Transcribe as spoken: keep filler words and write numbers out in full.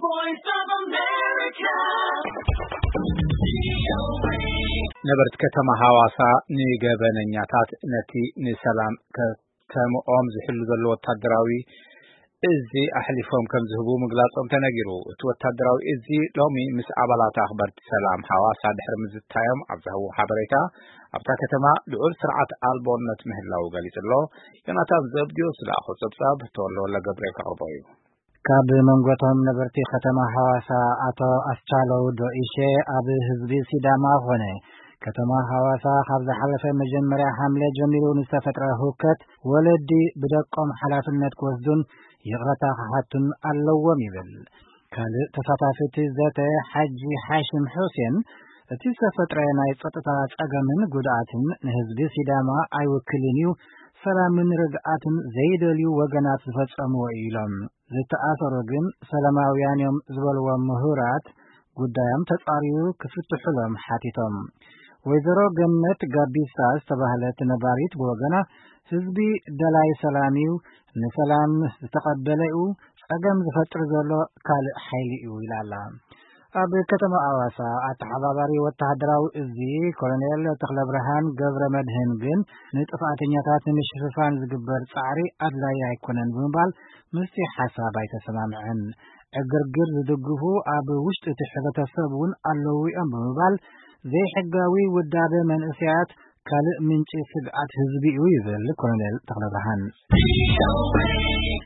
voice of America. نبرت كتما حواسا نيغبنኛታት ነቲ ንሰላም ከተምኦም ዝሕሉ ዘሎ ወታደራዊ እዚ ኣሕሊፎም ከም ዝህቡ ምግላጾም ተነጊሩ እቲ ወታደራዊ እዚ ሎሚ ምስ ኣባላት ኣኽበርቲ ሰላም ሓዋሳ ድሕሪ ምዝታዮም ኣብዛው ሓበሬታ ኣብታ ከተማ ልዑል ስርዓት ኣልቦነት ምህላው ገሊጽሎ ዮናታን ዘብዲዮስ ላኹ ጸብጻብ ተወልወለ ገብረ ከቕርቦዩ ካብ መንጎቶም ነበርቲ ከተማ ሓዋሳ አቶ አስቻለው ዶኢሼ ኣብ ህዝቢ ሲዳማ ሆነ ከተማ ሓዋሳ ካብ ዝሓለፈ መጀመርያ ሐምሌ ጀሚሩ ንዝተፈጠረ ሁከት ወለዲ ብደቆም ሓላፍነት ክወስዱን ይቕረታ ክሓቱን ኣለዎም ይብል ካልእ ተሳታፊት ዘተ ሓጂ ሓሽም ሑሴን እቲ ዝተፈጠረ ናይ ጸጥታ ጸገምን ጉድኣትን ንህዝቢ ሲዳማ ኣይውክልን እዩ ሰላምን ርግኣትን ዘይደልዩ ወገናት ዝፈጸምዎ ኢሎም ዝተኣሰሩ ግን ሰላማውያን እዮም ዝበልዎም ምሁራት ጉዳዮም ተጻሪዩ ክፍትሑሎም ሓቲቶም ወይዘሮ ገነት ጋቢሳ ዝተባህለት ነባሪት ብወገና ህዝቢ ደላይ ሰላሚው ንሰላም ዝተቀበለው ጸገም ዝፈጥር ዘሎ ካልእ ሓይሊ እዩ ይላላ ኣብ ከተማ ሓዋሳ ኣተሓባባሪ ወታደራዊ እዚ ኮሎኔል ተኽለብርሃን ገብረ መድህን ግን ንጥፋተኛታት ንምሽፍፋን ዝግበር ጻዕሪ ኣድላይ ኣይኮነን ብምባል ምስቲ ሓሳብ ኣይተሰማምዐን እግርግር ዝድግፉ ኣብ ውሽጢ እቲ ሕብረተሰብ እውን ኣለዉ እዮም ብምባል ዘይሕጋዊ ውዳበ መንእስያት ካልእ ምንጪ ስግኣት ህዝቢ እዩ ይብል ኮሎኔል ተኽለብርሃን